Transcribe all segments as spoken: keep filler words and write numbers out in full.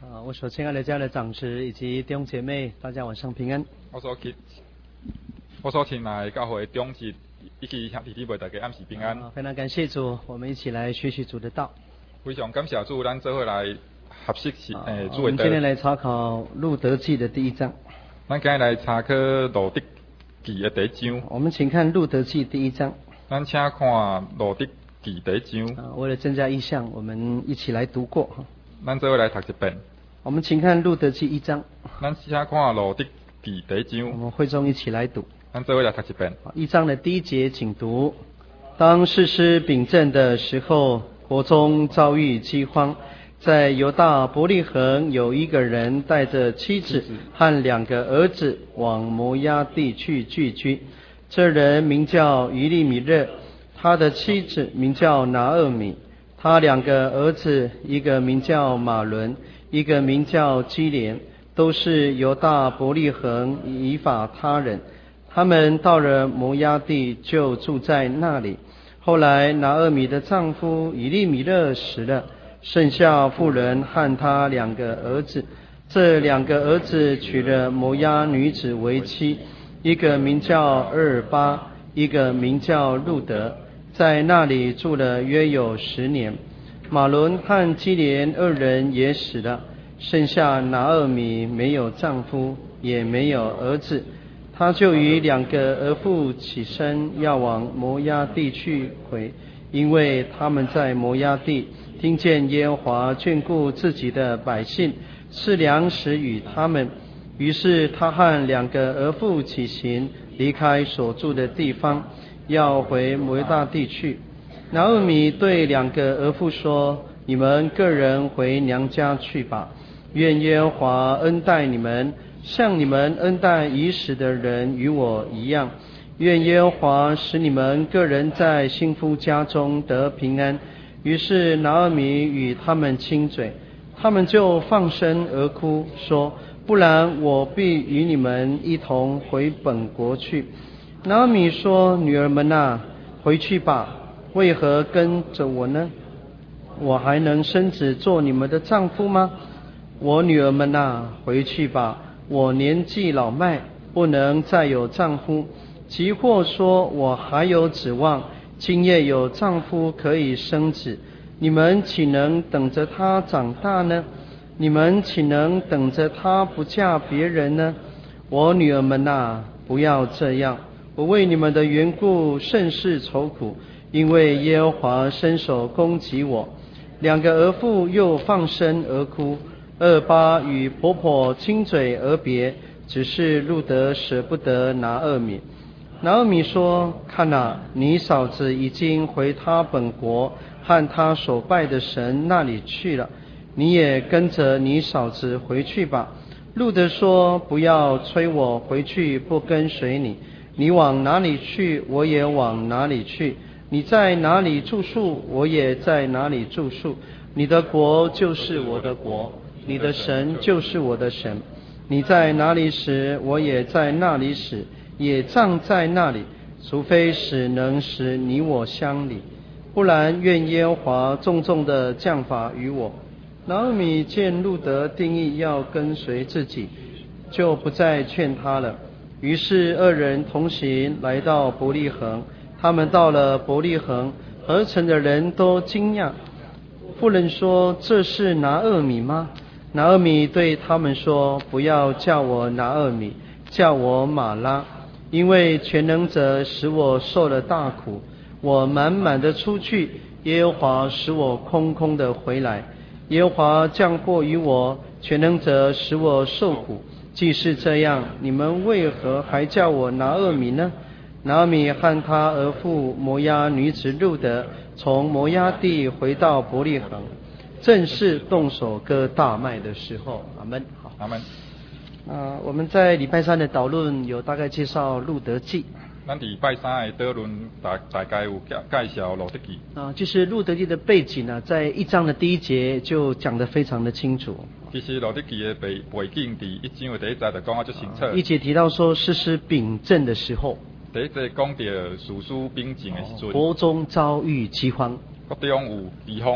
啊，我所亲爱的家的长子以及弟兄姐妹，大家晚上平安。 我所亲，我所亲爱的教会长子以及兄弟姊妹，大家暗时平安。 啊，非常感谢主，我们一起来学习主的道。 非常感谢主，咱做伙来合适是诶、呃、主的道。 我们今天来查考路德记的第一章。 咱今日来查考路德记的第一章。 我们请看路德记第一章。 咱请看路德记第一章。 啊，为了增加印象，我们一起来读过。 咱做伙来读一遍。 我们请看路德记一章。 咱请看路德记第一章。 我们会中一起来读。 咱做伙来读一遍。 一章的第一节，请读：当士师秉政的时候，国中遭遇饥荒，在犹大伯利恒有一个人带着妻子和两个儿子往摩押地去聚居。这人名叫以利米勒，他的妻子名叫拿俄米，他两个儿子，一个名叫马伦，一个名叫基连，都是犹大伯利恒以法他人。他们到了摩押地，就住在那里。后来拿俄米的丈夫以利米勒死了，剩下妇人和他两个儿子。这两个儿子娶了摩押女子为妻，一个名叫厄尔巴，一个名叫路德，在那里住了约有十年。马伦和基连二人也死了，剩下拿俄米没有丈夫，也没有儿子。他就与两个儿妇起身，要往摩押地去回，因为他们在摩押地听见耶和华眷顾自己的百姓，赐粮食与他们。于是他和两个儿妇起行，离开所住的地方，要回摩押地去。拿俄米对两个儿妇说：你们个人回娘家去吧，愿耶和华恩待你们，像你们恩待已死的人与我一样。愿耶和华使你们个人在新夫家中得平安。于是拿俄米与他们亲嘴，他们就放声而哭，说：不然我必与你们一同回本国去。拿俄米说：女儿们啊，回去吧，为何跟着我呢？我还能生子做你们的丈夫吗？我女儿们啊，回去吧，我年纪老迈，不能再有丈夫。即或说我还有指望，今夜有丈夫可以生子，你们岂能等着他长大呢？你们岂能等着他不嫁别人呢？我女儿们啊，不要这样，我为你们的缘故甚是愁苦，因为耶和华伸手攻击我。两个儿妇又放声而哭。厄巴与婆婆亲嘴而别，只是路德舍不得拿俄米。拿俄米说：看哪，你嫂子已经回他本国和他所拜的神那里去了，你也跟着你嫂子回去吧。路德说：不要催我回去不跟随你，你往哪里去，我也往哪里去；你在哪里住宿，我也在哪里住宿。你的国就是我的国，你的神就是我的神。你在哪里死，我也在那里死，也葬在那里，除非死能使你我相离，不然愿耶和华重重的降罚于我。拿俄米见路德定义要跟随自己，就不再劝他了。于是二人同行，来到伯利恒。他们到了伯利恒，合城的人都惊讶。妇人说：这是拿俄米吗？拿俄米对他们说：不要叫我拿俄米，叫我马拉，因为全能者使我受了大苦。我满满的出去，耶和华使我空空的回来。耶和华降祸于我，全能者使我受苦。既是这样，你们为何还叫我拿俄米呢？拿俄米和他儿妇摩押女子路德从摩押地回到伯利恒，正是动手割大麦的时候。阿们。好， 阿们。 啊，我们在礼拜三的导论有大概介绍路德记。 咱礼拜三的导论大大概有介介绍路德记。 啊，其实路德记的背景呢，在一章的第一节就讲得非常的清楚。 其实路德记的背背景伫一章的第一节就讲啊足清楚。 一节提到说士师秉政的时候。 第一节讲到士师秉政的时阵， 国中遭遇饥荒， 国中有饥荒。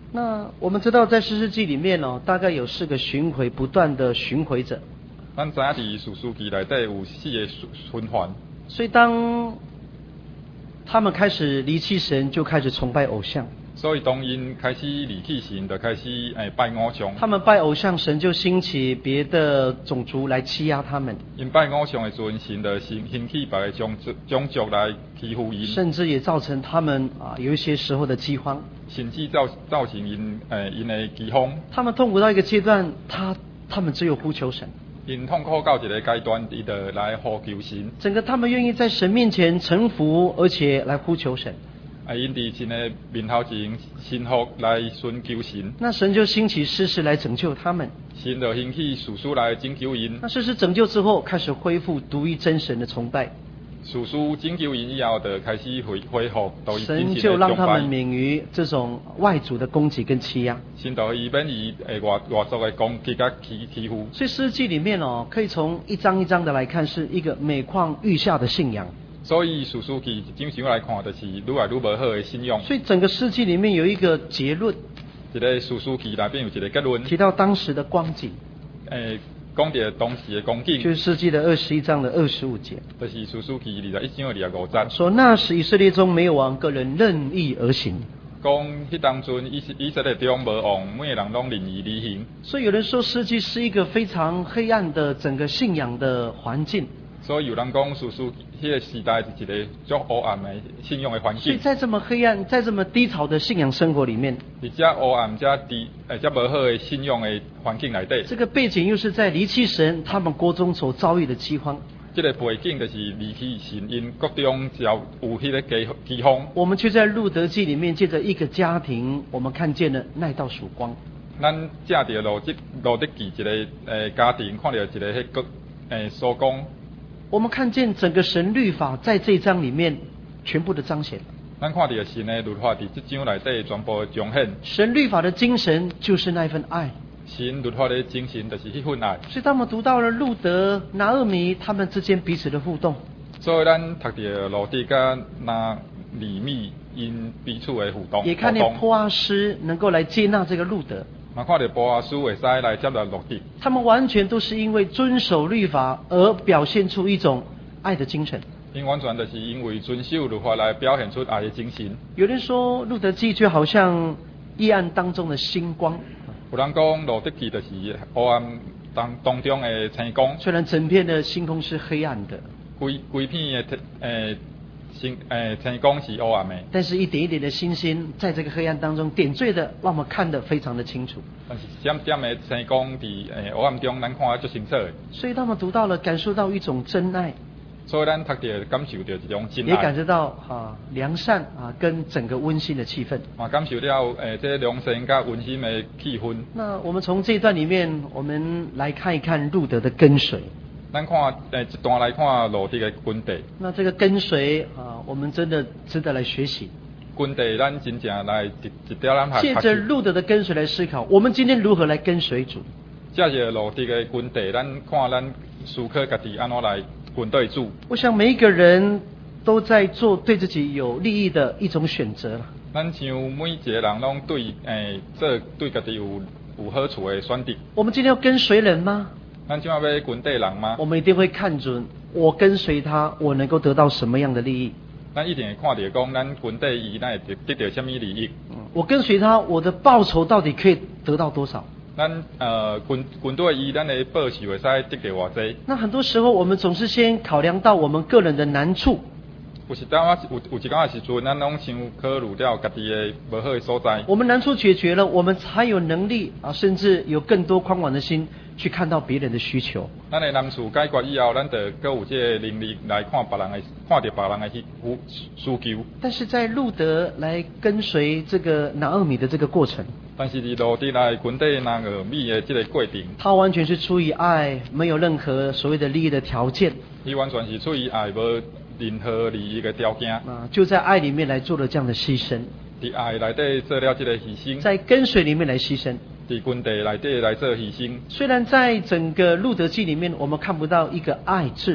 那我们知道在士师记里面哦，大概有四个巡回不断的巡回者。 咱知影伫士师记内底有四个循环。 所以当他们开始离弃神，就开始崇拜偶像。 所以当因开始离弃神，就开始诶拜偶像。 他们拜偶像，神就兴起别的种族来欺压他们。 因拜偶像的时阵，神就兴兴起别个种族种族来欺负因。 甚至也造成他们啊有一些时候的饥荒。 甚至造造成因诶因的饥荒。 他们痛苦到一个阶段，他他们只有呼求神。 因痛苦到一个阶段，伊就来呼求神。 整个他们愿意在神面前臣服，而且来呼求神。 啊，因伫神的面头前信服来寻求神。 那神就兴起士师来拯救他们。 神就兴起士师来拯救因。 那士师拯救之后，开始恢复独一真神的崇拜。 士师拯救因以后，就开始恢恢复独一真神的崇拜。 神就让他们免于这种外族的攻击跟欺压。 神就伊免于诶外外族的攻击甲欺欺负。 所以诗记里面哦，可以从一章一章的来看，是一个每况愈下的信仰。 所以士师记一章章来看，就是愈来愈无好的信仰。 所以整个诗记里面有一个结论。 一个士师记内边有一个结论。 提到当时的光景。 诶。讲到当时的光景， 就是诗记的二十一章的二十五节， 就是士师记二十一章的二十五节， 说那时以色列中没有王，个人任意而行。 讲迄当阵以以色列中无王，每个人拢任意而行。 所以有人说诗记是一个非常黑暗的整个信仰的环境。 所以有人讲士师迄个时代是一个足黑暗的信仰的环境。 所以在这么黑暗、在这么低潮的信仰生活里面， 伫遮黑暗、遮低、诶遮无好的信仰的环境内底， 这个背景又是在离弃神，他们国中所遭遇的饥荒。 这个背景就是离弃神，因国中遭有迄个饥饥荒。 我们却在路德记里面，借着一个家庭，我们看见了那道曙光。 咱借着路德路德记一个诶家庭，看到一个迄个诶曙光。 我们看见整个神律法在这一章里面全部的彰显。 咱看到神的律法伫这章内底全部彰显。 神律法的精神就是那一份爱。 神律法的精神就是迄份爱。 所以当我们读到了路德、拿俄米他们之间彼此的互动。 所以咱读到路德甲拿利米因彼此的互动。 也看见波阿斯能够来接纳这个路德。 嘛看到波阿斯会使来接纳路德。 他们完全都是因为遵守律法而表现出一种爱的精神。 因完全就是因为遵守律法来表现出爱的精神。 有人说路德记就好像夜暗当中的星光。 有人讲路德记就是黑暗当当中的星光。 虽然整片的星空是黑暗的， 规规片的诶。星诶，星光是黑暗的， 但是一点一点的星星在这个黑暗当中点缀的，让我们看得非常的清楚。 但是点点的星光伫诶黑暗中，咱看得最清楚的。 所以他们读到了，感受到一种真爱。 所以咱读到感受到一种真爱。 也感受到啊良善啊跟整个温馨的气氛。 嘛感受到诶这良善甲温馨的气氛。 那我们从这一段里面，我们来看一看路德的跟随。 咱看诶一段来看路德的军队。 那这个跟随啊，我们真的值得来学习。 军队咱真正来一一条咱学习。 借着路德的跟随来思考，我们今天如何来跟随主？ 借着路德的军队，咱看咱思考家己安怎来跟对主。 我想每一个人都在做对自己有利益的一种选择。 咱像每一个人拢对诶做对家己有有好处的选择。 我们今天要跟随人吗？ 咱今晚要跟对人吗？ 我们一定会看准，我跟随他，我能够得到什么样的利益？ 咱一定会看到讲，咱跟对伊，咱会得到什么利益？ 嗯，我跟随他，我的报酬到底可以得到多少？ 咱呃跟跟对伊，咱的报酬会使得到偌济？ 那很多时候，我们总是先考量到我们个人的难处。 有时当啊有有一讲的时阵，咱拢先考虑了家己的无好的所在。 我们难处解决了，我们才有能力啊，甚至有更多宽广的心去看到别人的需求。 咱的难处解决以后，咱就搁有这个能力来看别人的，看到别人的需需求。 但是在路德来跟随这个拿俄米的这个过程， 但是伫路德来跟对拿俄米的这个过程， 他完全是出于爱，没有任何所谓的利益的条件。 伊完全是出于爱，无任何利益的条件。 啊，就在爱里面来做了这样的牺牲。 伫爱内底做了这个牺牲。 在跟随里面来牺牲。 伫军队内底来做牺牲。 虽然在整个路德记里面，我们看不到一个爱字。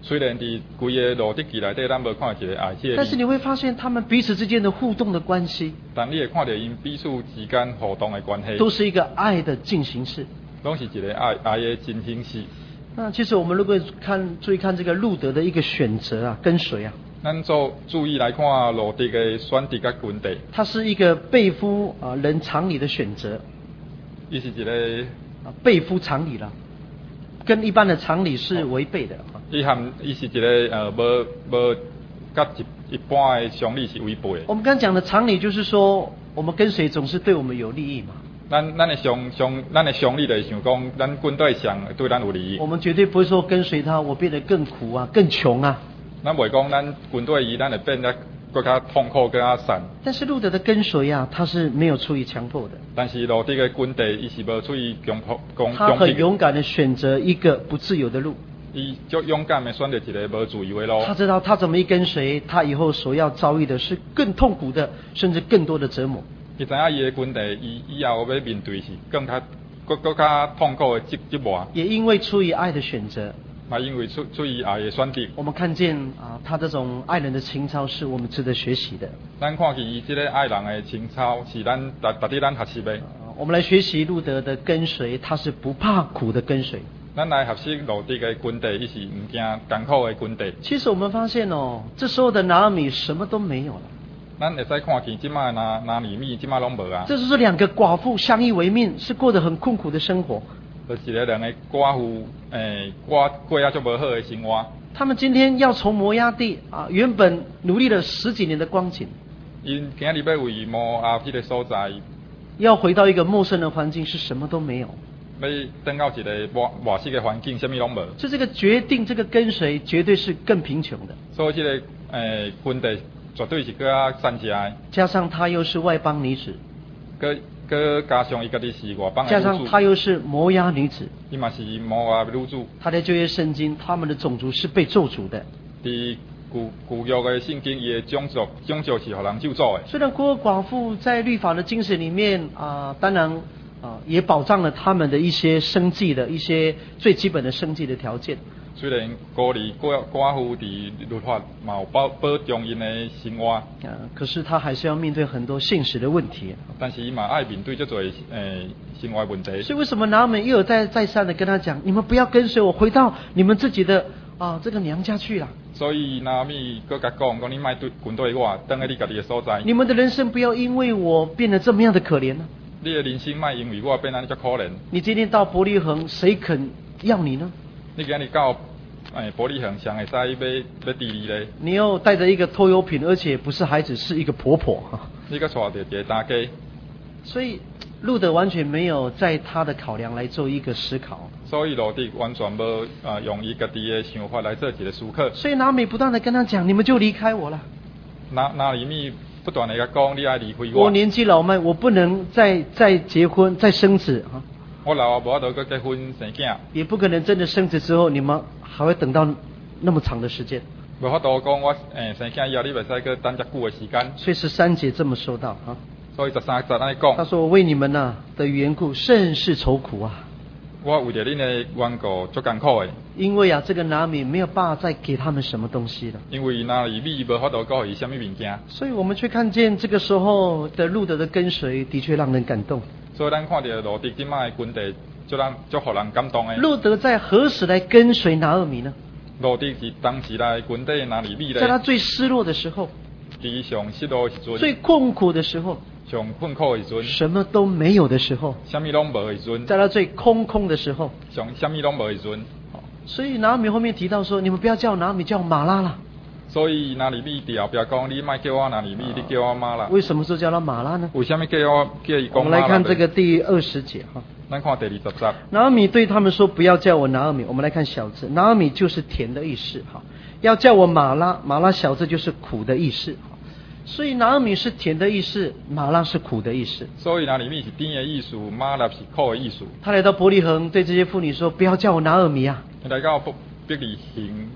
虽然伫规个路德记内底，咱无看到一个爱这个字， 但是你会发现他们彼此之间的互动的关系， 但你会看到因彼此之间互动的关系， 都是一个爱的进行式。 拢是一个爱爱的进行式。 那其实我们如果看注意看这个路德的一个选择啊，跟随啊， 咱做注意来看路德的选择甲军队， 它是一个背夫啊人常理的选择。 伊是一个啊背夫常理了，跟一般的常理是违背的。 伊含伊是一个呃无无甲一一般的常理是违背的。 我们刚刚讲的常理就是说，我们跟随总是对我们有利益嘛。 咱咱的常常咱的常理就是想讲，咱军队上对咱有利益。 我们绝对不会说跟随他，我变得更苦啊，更穷啊。 咱袂讲咱军队伊咱会变得更加痛苦更加惨。 但是路德的跟随啊，他是没有出于强迫的。 但是路德的军队伊是无出于强迫，强他很勇敢的选择一个不自由的路。 伊就勇敢的选择一个无自由的路。 他知道他怎么一跟随，他以后所要遭遇的是更痛苦的，甚至更多的折磨。 伊知影伊的军队，伊以后要面对是更加、更更加痛苦的折折磨。 也因为出于爱的选择， 嘛因为出出于爱的选择， 我们看见啊，他这种爱人的情操是我们值得学习的。 咱看见伊这个爱人的情操是咱值值得咱学习的。 我们来学习路德的跟随，他是不怕苦的跟随。 咱来学习路德的军队，伊是唔惊艰苦的军队。 其实我们发现哦，这时候的拿俄米什么都没有了。 咱会使看见即卖拿拿米米，即卖拢无啊。 这就是两个寡妇相依为命，是过得很困苦的生活。 就是个两个寡妇，诶、欸，过过啊足无好的生活。 他们今天要从摩押地啊，原本努力了十几年的光景， 因今日要为摩押迄个所在， 要回到一个陌生的环境，是什么都没有。 要登到一个陌陌生的环境，什么拢无。 就这个决定，这个跟随，绝对是更贫穷的。 所以这个诶、欸、军队绝对是更加善食的。 加上她又是外邦女子， 佮佮加上伊家己是外邦的加女子， 上她又是摩押女子， 伊嘛是摩押女子。 她在旧约圣经，他们的种族是被咒诅的。 伫古古约的圣经，伊的种族种族是互人咒诅的。 虽然孤儿寡妇在律法的精神里面啊、呃，当然啊、呃、也保障了他们的一些生计的一些最基本的生计的条件。 虽然孤儿寡寡妇伫律法嘛有保保障因的生活， 啊、呃，可是他还是要面对很多现实的问题。 但是伊嘛爱面对这多诶生活问题。 所以为什么拿俄米又有再再三的跟他讲，你们不要跟随我，回到你们自己的啊、呃、这个娘家去啦。 所以拿俄米佮甲讲，讲你卖对滚对我，等下你家己的所在。 你们的人生不要因为我变得这么样的可怜呢、啊。 你的人生卖因为我变安尼遮可怜。 你今天到伯利恒，谁肯要你呢？ 你今日到诶伯利恒，谁会使要要治你咧？ 你又带着一个拖油瓶，而且不是孩子，是一个婆婆哈。 你佮带着一个大家。 所以路德完全没有在他的考量来做一个思考。 所以路德完全无呃用伊家己的想法来做一个思考。 所以拿俄米不断的跟他讲，你们就离开我了。 拿拿俄米不断的甲讲，你爱离开我。 我年纪老迈，我不能再再结婚再生子啊。 我老啊，无法度佮结婚生囝。 也不可能真的生子之后，你们还会等到那么长的时间。 无法度讲我诶、欸、生囝以后，你袂使佮等遮久的时间。 所以十三节这么说到啊。 所以十三节安尼讲。 他说：“我为你们呐、啊、的缘故，甚是愁苦啊。 我为着恁的缘故，足艰苦的。 因为啊，这个拿俄米没有办法再给他们什么东西了。 因为拿俄米无法度给伊什么物件。 所以我们却看见这个时候的路德的跟随，的确让人感动。 所以咱看到路德即摆的军队，就让就互人感动的。 路德在何时来跟随拿俄米呢？ 路德是当时来军队拿俄米咧。 在他最失落的时候， 伫上失落的时阵， 最困苦的时候， 上困苦的时阵， 什么都没有的时候， 什么拢无的时阵， 在他最空空的时候， 上什么拢无的时阵。 所以拿俄米后面提到说，你们不要叫拿俄米，叫马拉啦。 所以拿俄米伫后壁讲，你莫叫我拿俄米，你叫我马拉。 为什么说叫他马拉呢？ 为什么叫我叫伊讲马拉？ 我们来看这个第二十节哈。 咱看第二十节。 拿俄米对他们说：“不要叫我拿俄米。”我们来看小字，拿俄米就是甜的意思哈。要叫我马拉，马拉小字就是苦的意思。所以拿俄米是甜的意思，马拉是苦的意思。 所以拿俄米是甜的意思，马拉是苦的意思。 他来到伯利恒，对这些妇女说：“不要叫我拿俄米啊。” 来到伯利恒，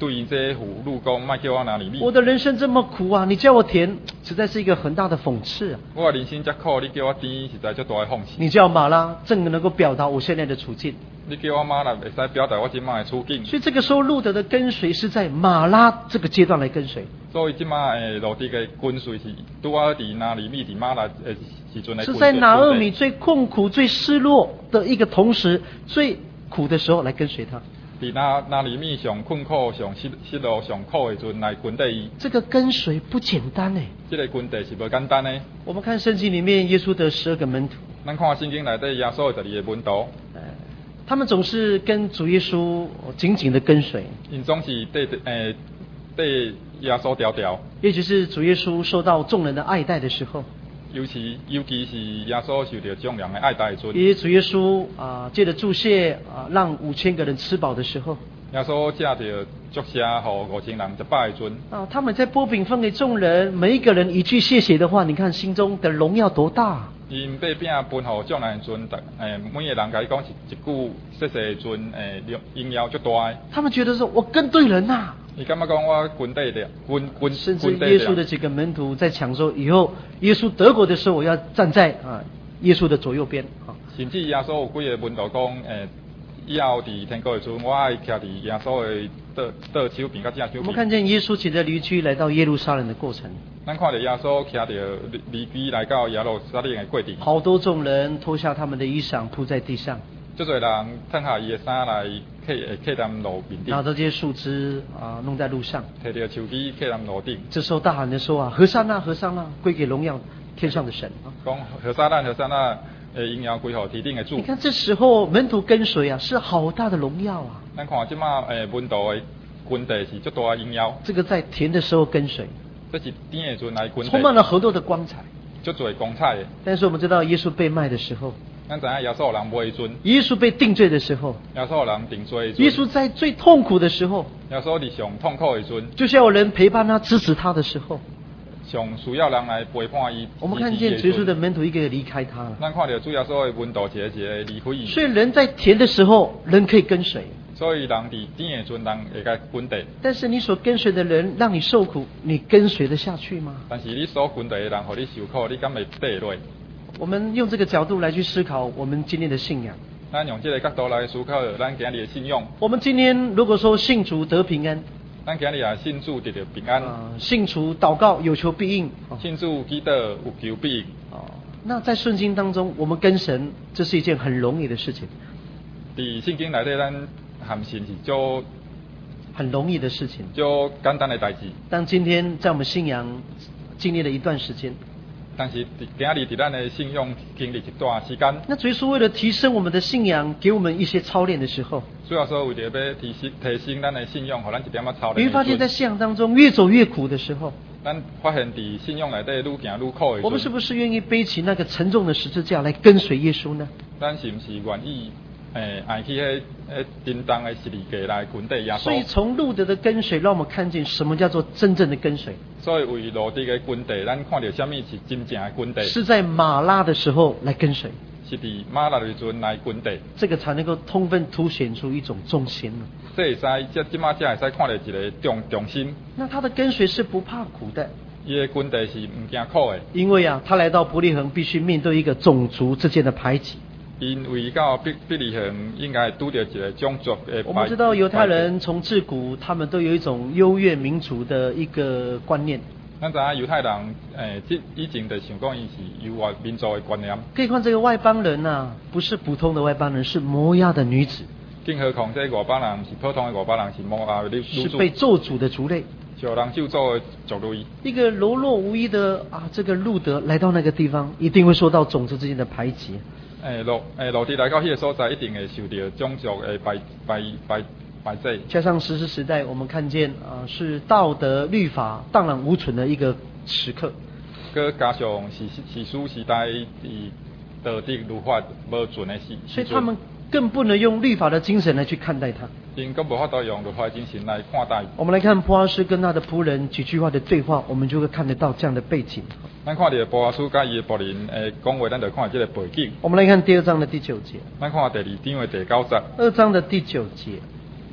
对因这妇女讲，莫叫我拿利米。 我的人生这么苦啊，你叫我甜，实在是一个很大的讽刺啊。 我的人生这苦，你叫我甜，实在足大的讽刺。 你叫马拉，正能够表达我现在的处境。 你叫我马拉，会使表达我今麦的处境。 所以这个时候路德的跟随是在马拉这个阶段来跟随。 所以今麦诶，路德的跟随是拄啊伫拿利米伫马拉诶时阵来跟随。 是在拿俄米最困苦、最失落的一个同时，最苦的时候来跟随他。 伫拿拿利米上困苦、上失失落、上苦的时阵来跟随伊。 这个跟随不简单诶。 这个跟随是不简单的。 我们看圣经里面耶稣的十二个门徒。 咱看圣经内底耶稣的十二个门徒。 他们总是跟主耶稣紧紧的跟随， 因总是对诶对耶稣条条。 尤其是主耶稣受到众人的爱戴的时候， 尤其尤其是耶稣受到众人的爱戴的时候， 也主耶稣啊借着注谢啊让五千个人吃饱的时候， 耶稣借着注谢和五千人吃饱的时候， 啊他们在拨饼分给众人，每一个人一句谢谢的话，你看心中的荣耀多大。 因把饼分予众人的时阵，诶，每个人甲伊讲一一句谢谢的时阵，诶，荣耀足大的。 他们觉得说，我跟对人呐、啊。 伊感觉讲我跟对了，跟跟甚至耶稣的几个门徒在抢说，以后耶稣得国的时候，我要站在啊耶稣的左右边啊。 甚至耶稣有几个门徒讲，诶，以后伫天国的时阵，我爱徛伫耶稣的倒倒手边，甲正手边。 我们看见耶稣骑着驴驹来到耶路撒冷的过程。 咱看到耶稣骑着驴驹来到耶路撒冷的过程。 好多众人脱下他们的衣裳铺在地上。 足多人脱下伊的衫来客客在路面顶。 拿着这些树枝啊，弄在路上。 摕着树枝客在路顶。 这时候大喊的说啊，何塞那，何塞那，归给荣耀天上的神啊。 讲何塞那，何塞那。诶，荣耀归乎天顶的主。 你看这时候门徒跟随啊，是好大的荣耀啊。 咱看即马诶，门徒的跟随是足大的荣耀。 这个在甜的时候跟随， 这是甜的时阵来跟随， 充满了很多的光彩， 足多光彩的。 但是我们知道，耶稣被卖的时候， 咱知影耶稣有人卖阵； 耶稣被定罪的时候， 耶稣有人定罪的； 耶稣在最痛苦的时候， 耶稣伫上痛苦的时阵， 就是要有人陪伴他、支持他的时候。 上需要人来陪伴伊。 我们看见主耶稣的门徒一个个离开他了。 咱看到主耶稣的门徒一个一个离开伊。 所以人在甜的时候，人可以跟随。 所以人伫甜的时阵，人会甲跟随。 但是你所跟随的人让你受苦，你跟随得下去吗？ 但是你所跟随的人，互你受苦，你敢会爬落？ 我们用这个角度来去思考我们今天的信仰。 咱用这个角度来思考咱今日的信仰。 我们今天如果说信主得平安。 咱今日也信主得到平安， 啊，信主祷告有求必应， 信主祈祷有求必应。 哦，那在圣经当中，我们跟神，这是一件很容易的事情。 伫圣经内底，咱含信是做很容易的事情， 做简单的代志。 但今天在我们信仰经历了一段时间。 但是今日伫咱的信仰经历一段时间， 那主耶稣为了提升我们的信仰，给我们一些操练的时候， 主要说为了要提升提升咱的信仰，互咱一点仔操练。 你会发现在信仰当中越走越苦的时候， 咱发现伫信仰内底愈行愈苦的时候， 我们是不是愿意背起那个沉重的十字架来跟随耶稣呢？ 咱是不是愿意诶挨起迄迄沉重的十字架来跟随耶稣？ 所以从路德的跟随，让我们看见什么叫做真正的跟随。 所以为路德的跟随，咱看到什么是真正的跟随？ 是在马拉的时候来跟随， 是伫马拉的时阵来跟随， 这个才能够充分凸显出一种忠心了。 这会使，这即马才会使看到一个重重心。 那他的跟随是不怕苦的， 伊的跟随是唔惊苦的， 因为啊，他来到伯利恒必须面对一个种族之间的排挤。 因为到伯伯利恒应该拄到一个种族的。 我们知道犹太人从自古他们都有一种优越民族的一个观念。 咱知影犹太人诶，即、呃、以前就想讲伊是优越民族的观念。 可以看这个外邦人啊，不是普通的外邦人，是摩押的女子。 更何况这外邦人是普通的外邦人，是摩押的女子， 是被咒诅的族类， 受人咒诅的族类。 一个柔弱无依的啊，这个路德来到那个地方，一定会受到种族之间的排挤。 诶，路诶，路地来到迄个所在，一定会受到种族的排排排排挤。 加上实施时代，我们看见啊，是道德律法荡然无存的一个时刻。 佮加上是史书时代，以道德律法无存的时， 所以他们更不能用律法的精神来去看待他。 因更无法度用律法精神来看待。 我们来看波阿斯跟他的仆人几句话的对话，我们就会看得到这样的背景。 咱看到波阿斯甲伊的仆人诶讲话，咱就看这个背景。 我们来看第二章的第九节。 咱看第二章的第九节。 二章的第九节。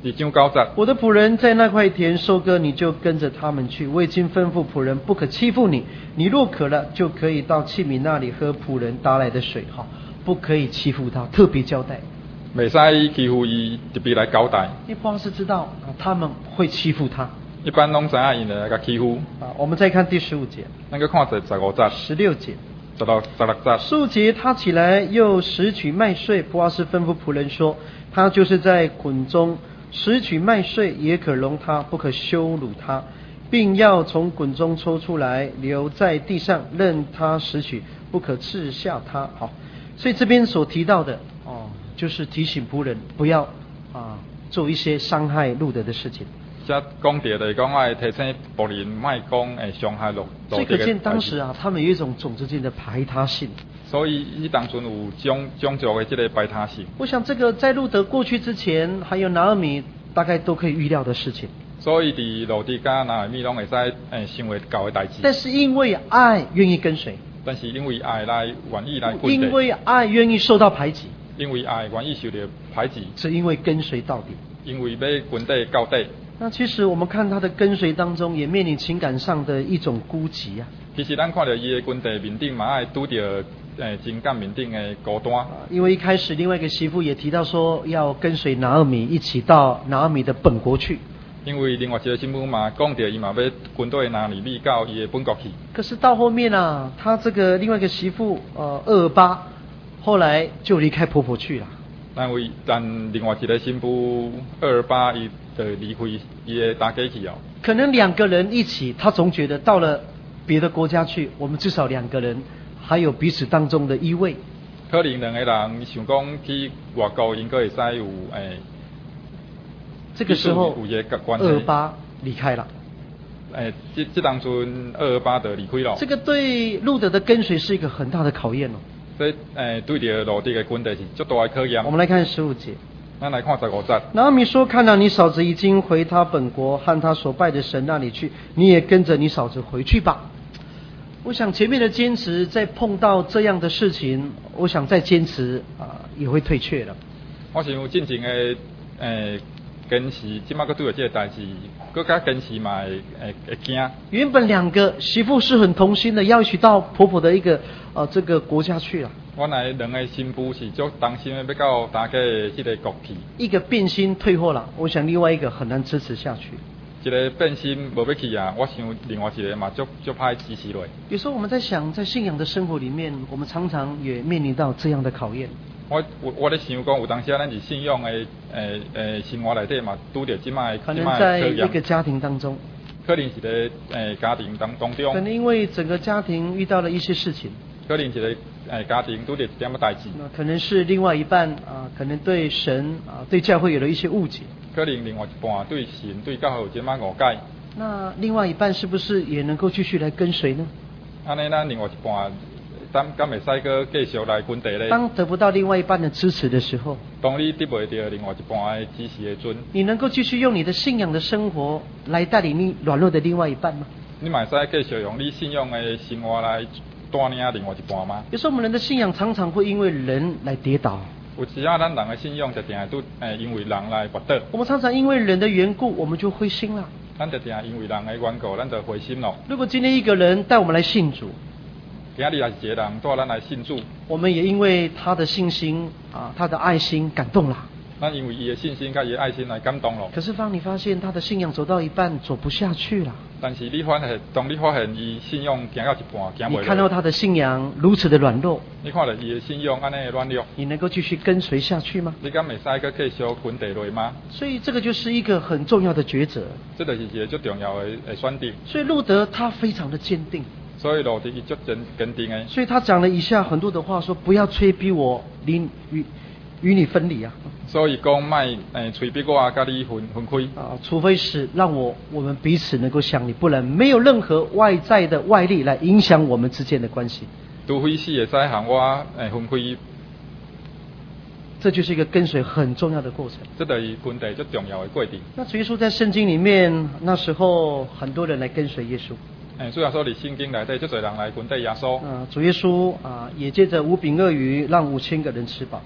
二章九节。 我的仆人在那块田收割，你就跟着他们去。我已经吩咐仆人不可欺负你，你若渴了，就可以到器皿那里喝仆人打来的水。好，不可以欺负他，特别交代。 袂使欺负伊，特别来交代。 因为波阿斯知道啊，他们会欺负他。 一般拢知影因来甲欺负。 啊，我们再看第十五节。 咱个看第十五节。 十六节。 十六十六节。 十五节，他起来又拾取麦穗。波阿斯吩咐仆人说，他就是在捆中拾取麦穗，也可容他，不可羞辱他，并要从捆中抽出来，留在地上，任他拾取，不可斥下他。好，所以这边所提到的哦，就是提醒仆人不要啊做一些伤害路德的事情。 这讲到就是讲爱提醒仆人，莫讲诶伤害路。 所以可见当时啊，他们有一种种族间的排他性。 所以伊当初有种种族的这个排他性。 我想这个在路德过去之前，还有拿俄米大概都可以预料的事情。 所以伫路德甲拿俄米拢会使诶想会到的代志。 但是因为爱愿意跟随。 但是因为爱来愿意来跟随。 因为爱愿意受到排挤。 因为爱愿意受到排挤。 是因为跟随到底。 因为要跟底到底。 那其实我们看他的跟随当中，也面临情感上的一种孤寂啊。 其实咱看到伊的跟地面顶嘛，爱拄到诶情感面顶的孤单。 因为一开始另外一个媳妇也提到说，要跟随拿俄米一起到拿俄米的本国去。 因为另外一个新妇嘛，讲到伊嘛要跟对拿俄米到伊的本国去。 可是到后面啊，他这个另外一个媳妇呃二八，后来就离开婆婆去了。 但为但另外一个新妇二八伊就离开伊的大家去哦。 可能两个人一起，他总觉得到了别的国家去，我们至少两个人还有彼此当中的依偎。 可能两个人想讲去外国应该会使有诶。 这个时候二八离开了。 诶，这这当阵二八的离开了。 这个对路德的跟随是一个很大的考验哦。 所以诶，对着路德的跟随是足大的考验。 我们来看十五节。 咱来看十五节。 拿俄米说：“看到你嫂子已经回他本国和他所拜的神那里去，你也跟着你嫂子回去吧。”我想前面的坚持，在碰到这样的事情，我想再坚持啊、呃、也会退却了。 我想进前的诶坚持，即马佫对着这个代志，佫较坚持嘛会会会惊。 原本两个媳妇是很同心的，要一起到婆婆的一个呃这个国家去了。 原来两个新妇是足担心的，要到大家的这个国去。 一个变心退货了，我想另外一个很难支持下去。 一个变心无要去啊，我想另外一个嘛足足歹支持落。 有时候我们在想，在信仰的生活里面，我们常常也面临到这样的考验。 我我我咧想讲，有当时咱是信仰的诶诶生活内底嘛，拄着即摆可能在一个家庭当中， 可能是咧诶家庭当当中， 可能因为整个家庭遇到了一些事情， 可能一个诶家庭拄着一点仔代志， 那可能是另外一半啊、呃，可能对神啊、呃、对教会有了一些误解， 可能另外一半对神对教会有一点仔误解。 那另外一半是不是也能够继续来跟随呢？ 安尼咱另外一半。咱敢会使个继续来跟地咧？ 当得不到另外一半的支持的时候， 当你得袂到另外一半的支持的阵， 你能够继续用你的信仰的生活来带领你软弱的另外一半吗？ 你嘛会使继续用你信仰的生活来带领另外一半吗？ 有时候我们人的信仰常常会因为人来跌倒。 有时啊，咱人的信仰就定都诶，因为人来跌倒。 我们常常因为人的缘故，我们就灰心了。 咱就定因为人的缘故，咱就灰心咯。 如果今天一个人带我们来信主， 今日也是一个人带咱来信主， 我们也因为他的信心啊，他的爱心感动了。 咱因为伊的信心甲伊的爱心来感动咯。 可是当你发现他的信仰走到一半走不下去了， 但是你发现，当你发现伊信仰行到一半，行不你看到他的信仰如此的软弱， 你看到伊的信仰安尼的软弱， 你能够继续跟随下去吗？ 你敢会使个继续跟地落吗？ 所以这个就是一个很重要的抉择。 这就是一个最重要的诶选择。 所以路德他非常的坚定。 所以路德伊足坚坚定诶。 所以他讲了以下很多的话，说不要催逼我离与与你分离啊。 所以讲卖诶催逼我甲你分分开啊，除非是让我我们彼此能够相离，不然没有任何外在的外力来影响我们之间的关系。 除非是会使向我诶分开。 这就是一个跟随很重要的过程。 这就是跟随最重要的过程。 那主耶稣在圣经里面，那时候很多人来跟随耶稣。 诶，主要说伫圣经内底，足侪人来跟随耶稣。 啊，主耶稣啊，也借着五饼二鱼让五千个人吃饱。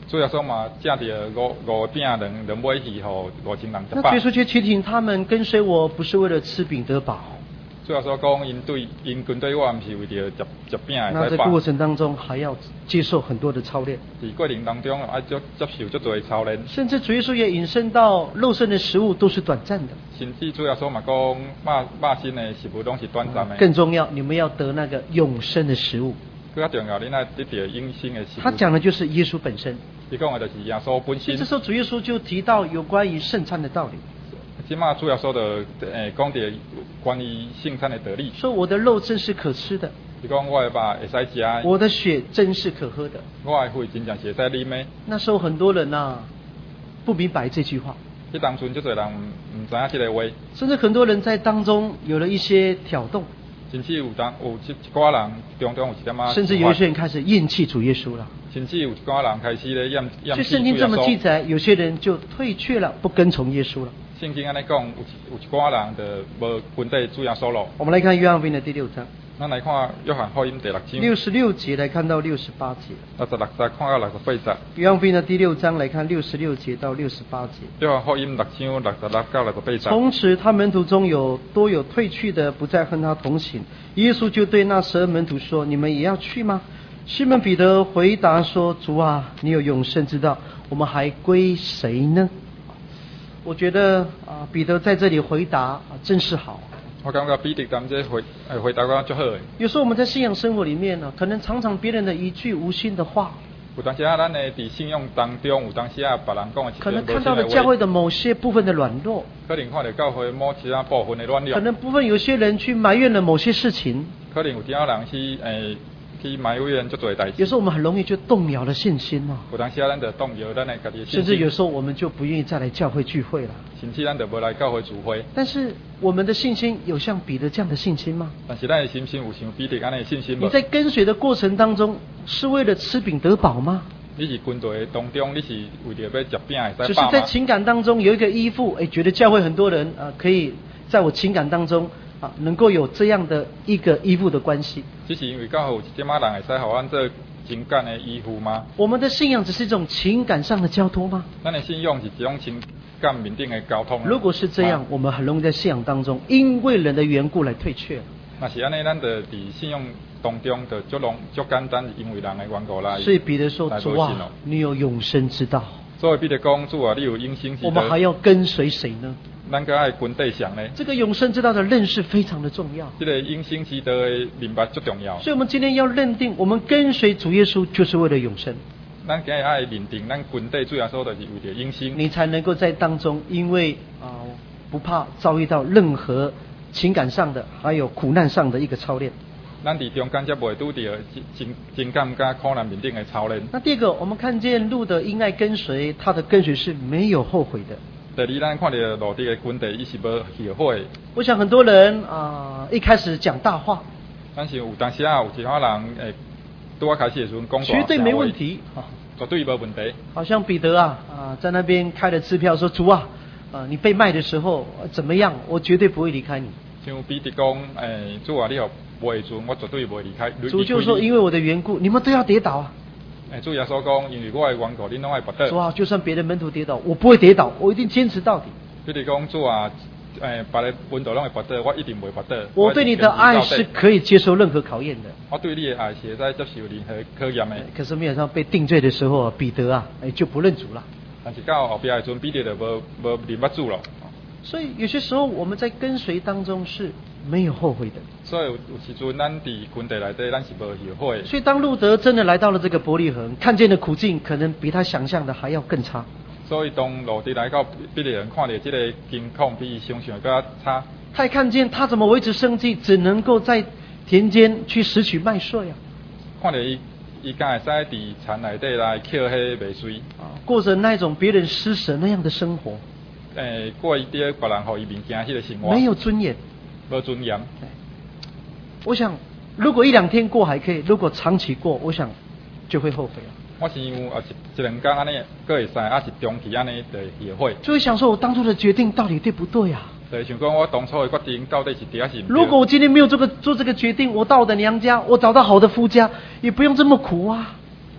主耶稣嘛，借着五五饼两两尾鱼，互五千人吃饱。 那主耶稣却提醒他们，跟随我不是为了吃饼得饱。 主耶稣讲，因对因跟对我，唔是为了吃吃饼那会使饱。 在过程当中还要接受很多的操练。 在过程当中，要接接受足多的操练。 甚至主耶稣也引申到肉身的食物都是短暂的。 甚至主耶稣嘛讲，肉肉身的食物拢是短暂的。 更重要，你们要得那个永生的食物。 更加重要，你那得到永生的食物。 他讲的就是耶稣本身。 他讲的就是耶稣本身。 这时候主耶稣就提到有关于圣餐的道理。 即马主要说的，诶，讲到关于圣餐的道理。 说我的肉真是可吃的。 你讲我的肉会使食。 我的血真是可喝的。 我的血真正是会使啉的。 那时候很多人啊，不明白这句话。 迄当阵，足多人唔知影这个话。 甚至很多人在当中有了一些挑动。 甚至有当有一一寡人当中有一点仔。 甚至有一些人开始厌弃主耶稣了。 甚至有一寡人开始咧厌厌弃主耶稣。 所以圣经这么记载，有些人就退却了，不跟从耶稣了。 圣经安尼讲，有一有一寡人就无跟对主耶稣咯。 我们来看约翰福音的第六章。 咱来看约翰福音第六章。 六十六节来看到六十八节。 六十六节看到六十八节。 约翰福音的第六章来看六十六节到六十八节。 约翰福音六章六十六到六十八节。 从此他门徒中有多有退去的，不再和他同行。耶稣就对那十二门徒说：“你们也要去吗？”西门彼得回答说：“主啊，你有永生之道，我们还归谁呢？”我觉得啊，彼得在这里回答啊，真是好。 我感觉彼得咁这回诶回答讲足好诶。 有时候我们在信仰生活里面呢，可能常常别人的一句无心的话， 有当时啊，咱诶伫信仰当中，有当时啊，别人讲诶， 可能看到了教会的某些部分的软弱， 可能看到教会某其他部分的软弱， 可能部分有些人去埋怨了某些事情， 可能有其他人去诶。去埋怨足多代志。 有时候我们很容易就动摇了信心哦。 有当时啊，咱就动摇咱诶家己的信心。 甚至有时候我们就不愿意再来教会聚会了。 甚至咱就无来教会聚会。 但是我们的信心有像彼得这样的信心吗？ 但是咱的信心有像彼得安尼的信心吗？ 你在跟随的过程当中，是为了吃饼得饱吗？ 你是跟随当中，你是为了要吃饼会只使饱吗？ 是在情感当中有一个依附，哎，觉得教会很多人啊、呃，可以在我情感当中。啊，能够有这样的一个依附的关系， 只是因为刚好有一点仔人会使互咱做情感的依附吗？ 我们的信仰只是一种情感上的交托吗？ 咱的信仰是一种情感面顶的交通。 如果是这样，我们很容易在信仰当中因为人的缘故来退却。 那是安尼，咱就伫信仰当中就足容足简单，因为人的缘故来。 所以彼得说：“主啊，你有永生之道。” 所以彼得讲：“主啊，你有永生之道。” 我们还要跟随谁呢？ 咱个爱跟对象呢？ 这个永生之道的认识非常的重要。 这个永生之道的明白最重要。 所以我们今天要认定，我们跟随主耶稣就是为了永生。 咱今日爱认定，咱跟对主耶稣就是为了永生。 你才能够在当中，因为啊、呃、不怕遭遇到任何情感上的，还有苦难上的一个操练。 咱伫中间才不会拄到情情感加苦难面顶的操练。 那第二个，我们看见路的因爱跟随，他的跟随是没有后悔的。 第二，咱看到路地的军队，伊是无后悔。 我想很多人啊、呃，一开始讲大话， 但是有当时啊，有其他人诶，拄啊开始的时阵讲大话， 绝对没问题啊， 绝对无问题。 好像彼得啊啊，在那边开了支票说：“主啊，啊你被卖的时候怎么样？我绝对不会离开你。” 像彼得讲：“诶，主啊，你互卖的时阵，我绝对不会离开。” 主就说：“因为我的缘故，你们都要跌倒啊。” 诶，主耶稣讲，因为我的缘故，恁拢爱跌倒。 主啊，就算别的门徒跌倒，我不会跌倒，我一定坚持到底。 彼得讲：“主啊，诶，别的门徒拢会跌倒，我一定不会跌倒。” 我对你的爱是可以接受任何考验的。 我对你的爱是在接受任何考验的。 可是没想到被定罪的时候，彼得啊，哎就不认主了。 但是到后边的时阵，彼得就无无认不住了。 所以有些时候我们在跟随当中是没有后悔的。 所以有时阵咱伫军队内底，咱是无后悔。 所以当路德真的来到了这个伯利恒，看见的苦境可能比他想象的还要更差。 所以当路德来到比利人，看到这个情况比想象更差。 他也看见他怎么维持生计，只能够在田间去拾取麦穗啊。 看到伊伊敢会使伫田内底来捡迄麦穗， 啊，过着那种别人施舍那样的生活。 诶，过一啲别人互伊物件迄个生活， 没有尊严， 无尊严。 我想，如果一两天过还可以，如果长期过，我想就会后悔了。 我是有啊，一一两天安尼，佫会使，啊是长期安尼就后悔。 就会想说，我当初的决定到底对不对啊？ 对，想讲我当初的决定到底是对还是唔对？ 如果我今天没有这个做这个决定，我到我的娘家，我找到好的夫家，也不用这么苦啊。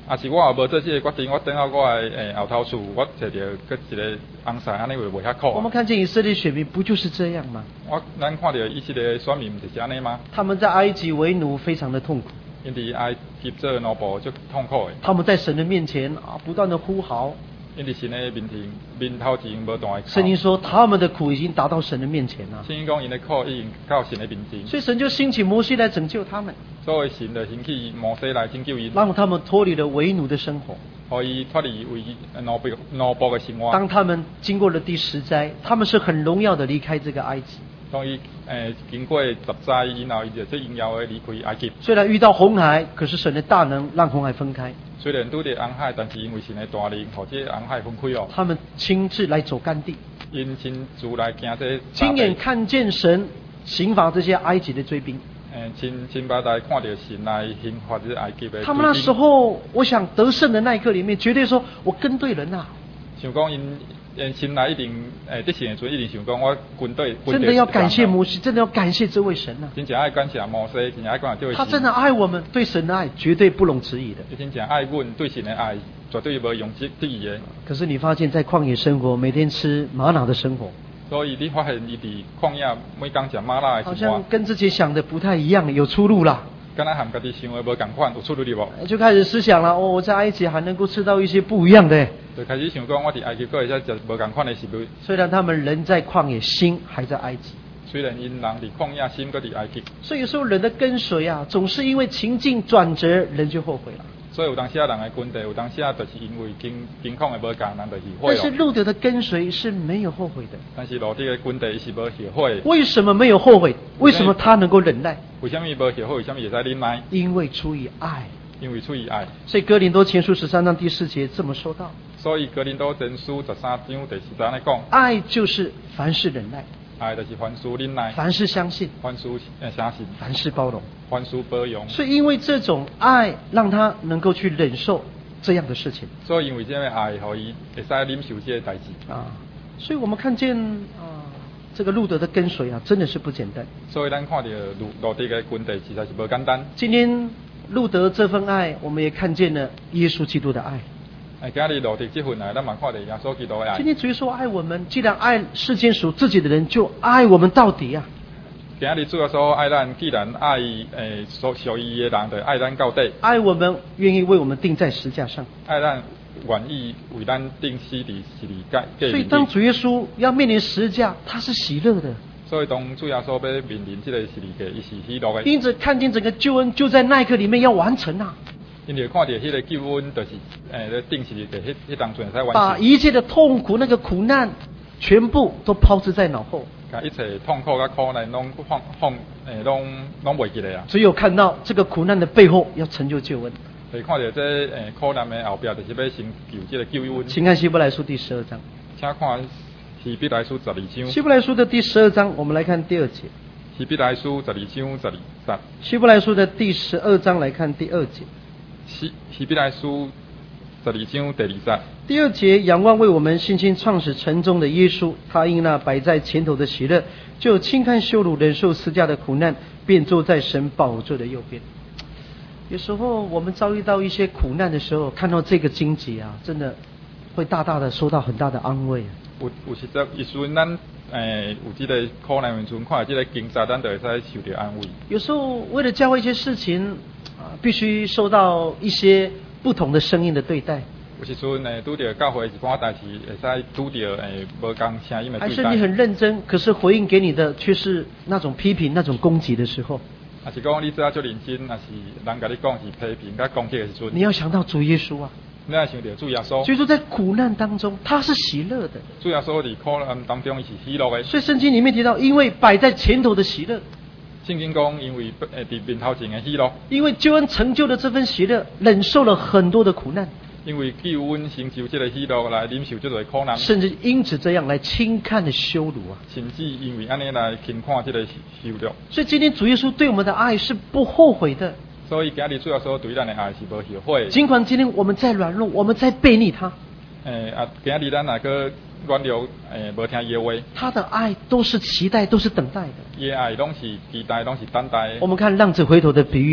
啊是我也无做这个决定，我等到我的诶后头厝，我摕到搁一个翁婿，安尼会袂遐苦。 我们看见以色列选民不就是这样吗？ 我咱看到以色列选民就是安尼吗？ 他们在埃及为奴，非常的痛苦。 因伫埃及做奴仆就痛苦的。 他们在神的面前啊，不断的呼嚎。 因伫神的面前面头前无断的哭。 圣经说他们的苦已经达到神的面前了。 圣经讲因的苦已经到神的面前。 所以神就兴起摩西来拯救他们。 所以神就兴起摩西来拯救因， 让他们脱离了为奴的生活。 可以脱离为奴仆奴仆的生活。 当他们经过了第十灾，他们是很荣耀的离开这个埃及。 当伊诶经过十灾以后，伊就最荣耀的离开埃及。 虽然遇到红海，可是神的大能让红海分开。 虽然拄着红海，但是因为神的大能，或者红海分开哦。 他们亲自来走干地。 因亲自来行这。 亲眼看见神刑罚这些埃及的追兵。 诶，亲亲把来看到神来刑罚这埃及的。 他们那时候，我想得胜的那一刻里面，绝对说我跟对人啊。 想讲因。因心内一定诶，得胜的时阵一定想讲我军队。 真的要感谢摩西，真的要感谢这位神啊！ 真正爱感谢摩西，真正爱感谢这位神。 他真的爱我们，对神的爱绝对不容置疑的。 真正爱阮对神的爱，绝对无用质疑的。 可是你发现，在旷野生活，每天吃玛瑙的生活， 所以你发现伊伫旷野每天食玛瑙的生活， 好像跟之前想的不太一样，有出入啦。 敢若和家己想的无共款，有出入哩无？ 就开始思想了，哦，我在埃及还能够吃到一些不一样的。 就开始想讲，我伫埃及过会使食无共款的食物。 虽然他们人在旷野，心还在埃及。 虽然因人伫旷野，心搁伫埃及。 所以有时候人的跟随啊，总是因为情境转折，人就后悔了。 所以有当时啊，人的跟地，有当时啊，就是因为境境况的无共，人就是后悔。 但是路德的跟随是没有后悔的。 但是路德的跟地是无后悔。 为什么没有后悔？为什么他能够忍耐？ 为什么无后悔？为什么会使忍耐？ 因为出于爱。 因为出于爱。 所以哥林多前书十三章第四节这么说道。 所以哥林多前书十三章第四节来讲。 爱就是凡事忍耐。 爱就是凡事忍耐， 凡事相信， 凡事呃相信， 凡事包容， 凡事包容。 所以因为这种爱，让他能够去忍受这样的事情。 所以因为这样的爱，可以会使忍受这些代志啊。所以我们看见啊，这个路德的跟随啊，真的是不简单。 所以咱看到路路德的跟随，实在是不简单。 今天路德这份爱，我们也看见了耶稣基督的爱。 哎，今日路德这份爱，咱嘛看到耶稣基督的爱。 今天主耶稣爱我们，既然爱世间属自己的人，就爱我们到底啊！ 今日主耶稣爱咱，既然爱诶所属于的人，就爱咱到底。 爱我们，愿意为我们钉在石架上。 爱咱愿意为咱钉死伫十字架。 所以当主耶稣要面临十字架，他是喜乐的。 所以当主耶稣要面临这个十字架，伊是喜乐的。 因此看见整个救恩就在那一刻里面要完成啊！ 因为看到迄个救恩，就是诶，咧定时嘅迄迄当阵才完成。 把一切的痛苦、那个苦难，全部都抛之在脑后。 把一切痛苦甲苦难，拢放放诶，拢拢袂记咧啊。 只有看到这个苦难的背后，要成就救恩。 所以看到这诶苦难的后壁，就是要成就这个救恩。 请看希伯来书第十二章。 请看希伯来书十二章。 希伯来书的第十二章，我们来看第二节。 希伯来书十二章十二节。 希伯来书的第十二章来看第二节。 希希伯来书十二章第二节。 第二节，仰望为我们信心创始成终的耶稣，他因那摆在前头的喜乐，就轻看羞辱，忍受十架的苦难，便坐在神宝座的右边。有时候我们遭遇到一些苦难的时候，看到这个经节啊，真的会大大的受到很大的安慰。 有有时在有时咱诶有这个苦难的时阵，看到这个经节，咱就会使受到安慰。 有时候为了教会一些事情啊，必须受到一些不同的声音的对待。 有时阵诶，拄到教会一寡代志，会使拄到诶无共声音的对待。 还是你很认真，可是回应给你的却是那种批评、那种攻击的时候。 还是讲你做啊足认真，还是人甲你讲是批评、甲攻击的时阵。 你要想到主耶稣啊！ 你要想到主耶稣。 所以说，在苦难当中，他是喜乐的。 主耶稣伫苦难当中，伊是喜乐的。 所以圣经里面提到，因为摆在前头的喜乐。 圣经讲，因为诶伫面头前的喜乐。 因为救恩成就的这份喜乐，忍受了很多的苦难。 因为救恩成就这个喜乐来忍受这个苦难， 甚至因此这样来轻看的羞辱啊！ 甚至因为安尼来轻看这个羞辱。 所以今天主耶稣对我们的爱是不后悔的。 所以今日主耶稣对咱的爱是无后悔。 尽管今天我们在软弱，我们在背逆他。 诶啊，今日咱那个软弱，诶无听伊的话。 他的爱都是期待，都是等待的。 伊的爱拢是期待，拢是等待。 我们看浪子回头的比喻。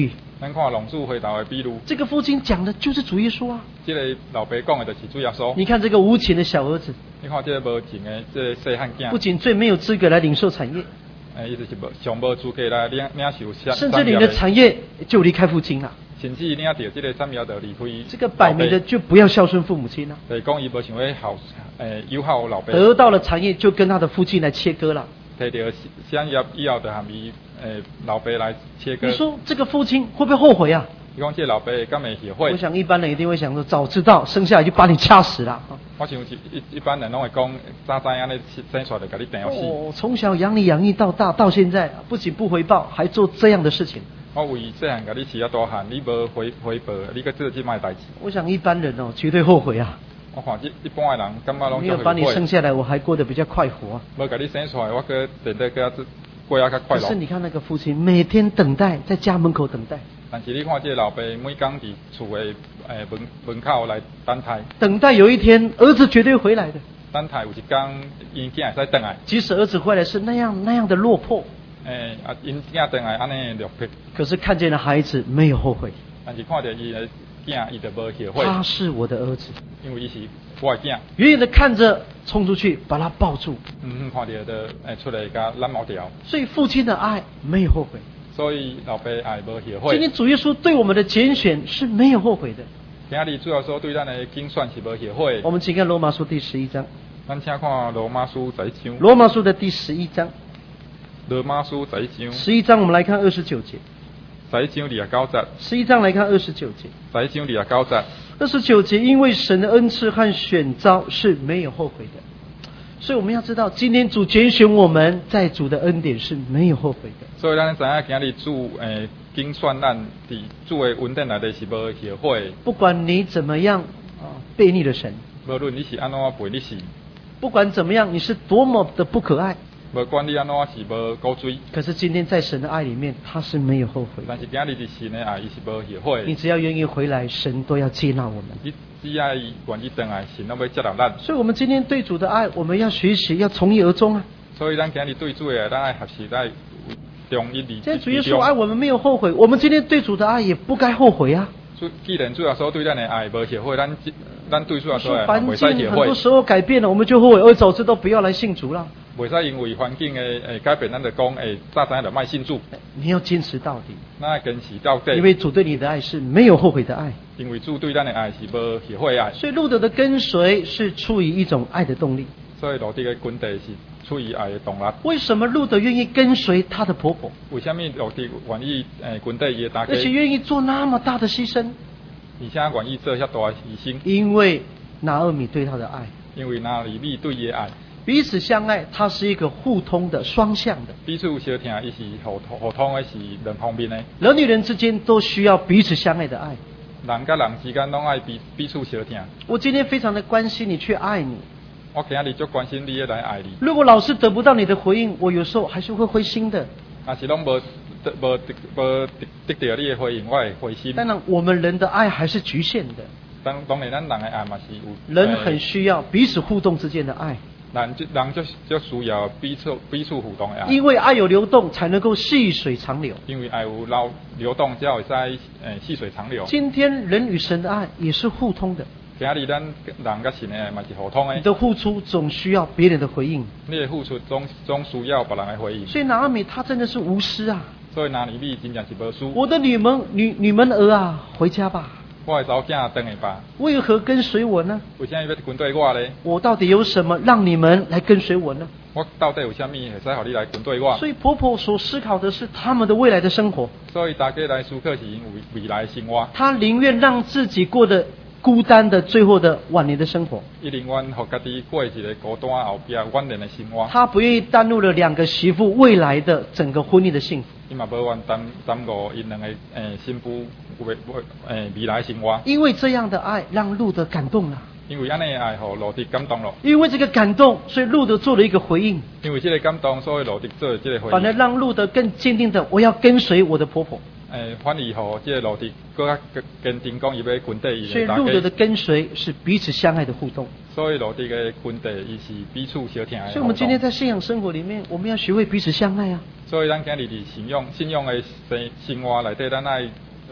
咱看龙珠回答的比如， 这个父亲讲的就是主耶稣啊。 这个老爸讲的就是主耶稣。 你看这个无情的小儿子， 你看这个无情的这个细汉囝， 不仅最没有资格来领受产业， 诶，伊就是无上无资格来领领受产， 甚至领的产业就离开父亲了。 甚至领到这个产业就离开。 这个摆明的就不要孝顺父母亲了。 就是讲伊无想要孝，诶，友好老爸。 得到了产业就跟他的父亲来切割了。 摕到产业以后就含伊诶老爸来切割。 你说这个父亲会不会后悔啊？ 你讲这老爸敢会后悔？ 我想一般人一定会想说，早知道生下来就把你掐死了。 我想一一般人拢会讲，早知安尼生出来就把你电死。 哦，从小养你养育到大，到现在不仅不回报，还做这样的事情。 我为这样甲你饲啊大汉，你无回回报，你搁做这卖代志。 我想一般人哦，绝对后悔啊。 我看一一般的人感觉拢没有把你生下来，我还过得比较快活啊。 无甲你生出来，我搁等得搁过啊较快乐。 可是你看那个父亲，每天等待，在家门口等待。 但是你看这个老爸，每天伫厝的诶门门口来等待。 等待有一天儿子绝对回来的。 等待有一天因囝会使回来。 即使儿子回来是那样那样的落魄。 诶，啊，因囝回来安尼落魄。 可是看见了孩子，没有后悔。 但是看到伊的囝，伊就无后悔。 他是我的儿子， 因为伊是我的囝。 远远的看着，冲出去把他抱住。 嗯，看到就诶出来甲揽毛条。 所以父亲的爱没有后悔。 所以老爸爱无后悔。 今天主耶稣对我们的拣选是没有后悔的。 今日主要说对咱的精选是无后悔。 我们请看罗马书第十一章。 咱请看罗马书十一章。 罗马书的第十一章。 罗马书十一章。 十一章我们来看二十九节。 十一章二十九节。 十一章来看二十九节。 十一章二十九节。 二十九节，因为神的恩赐和选召是没有后悔的。所以我们要知道，今天主拣选我们，在主的恩典是没有后悔的。 所以咱知影今日主诶拣选咱伫主的恩典内底是无后悔。 不管你怎么样啊背逆了神， 无论你是安怎背逆神， 不管怎么样，你是多么的不可爱， 无管你安怎是无高追。 可是今天在神的爱里面，他是没有后悔。 但是今日伫神的爱，伊是无后悔。 你只要愿意回来，神都要接纳我们。 你只要愿意回来，神都要接纳咱。 所以，我们今天对主的爱，我们要学习，要从一而终啊。 所以，咱今日对主的爱，咱爱学习，咱忠一理。 今天主耶稣爱我们没有后悔，我们今天对主的爱也不该后悔啊。 既然主耶稣对咱的爱无后悔，咱咱对主耶稣的爱环袂使后悔。 境很多时候改变了，我们就后悔，而早知道不要来信主了。 袂使因为环境的诶改变，咱就讲诶早知就卖信主。 你要坚持到底。 那坚持到底。 因为主对你的爱是没有后悔的爱。 因为主对咱的爱是无后悔爱。 所以路德的跟随是出于一种爱的动力。 所以路德的跟随是出于爱的动力。 为什么路德愿意跟随她的婆婆？ 为什么路德愿意诶跟随伊的大家？ 而且愿意做那么大的牺牲？ 而且愿意做遐大的牺牲？ 因为拿俄米对她的爱。 因为拿俄米对伊的爱。 彼此相爱，它是一个互通的、双向的。 彼此相听，伊是互互通的，是两方面的。 人与人之间都需要彼此相爱的爱。 人甲人之间拢爱彼彼此相听。 我今天非常的关心你，却爱你。 我今日就关心你，来爱你。 如果老是得不到你的回应，我有时候还是会灰心的。 若是拢无得无无得到你的回应，我会灰心。 当然，我们人的爱还是局限的。 当当然，咱人的爱嘛是有。 人很需要彼此互动之间的爱。 人就人就就需要彼此彼此互动的爱， 因为爱有流动，才能够细水长流。 因为爱有流流动，才会使诶细水长流。 今天人与神的爱也是互通的。 今日咱人甲神的爱嘛是互通的。 你的付出总需要别人的回应。 你的付出总总需要别人的回应。 所以拿俄米她真的是无私啊。 所以拿俄米真正是无私。 我的女门女女门儿啊，回家吧。 我的查某囝回去吧。 为何跟随我呢？ 为什么要跟对我呢？ 我到底有什么让你们来跟随我呢？ 我到底有什么会使让你来跟对我？ 所以婆婆所思考的是他们的未来的生活。 所以大家来思考是因为未来的生活。 她宁愿让自己过得孤单的最后的晚年的生活。 伊宁愿让家己过一个孤单后边晚年的生活。 她不愿意耽误了两个媳妇未来的整个婚姻的幸福。 伊嘛无愿耽耽误因两个诶新妇未诶未来生活。 因为这样的爱让路德感动了。 因为安尼爱互路德感动了。 因为这个感动，所以路德做了一个回应。 因为这个感动，所以路德做了这个回应。 反而让路德更坚定的，我要跟随我的婆婆。 诶，反而互这个路德更加坚定讲，伊要跟对伊。 所以路德的跟随是彼此相爱的互动。 所以路德的跟对伊是彼此相听的。 所以我们今天在信仰生活里面，我们要学会彼此相爱啊。 所以咱今日伫信仰信仰的生生活内底，咱爱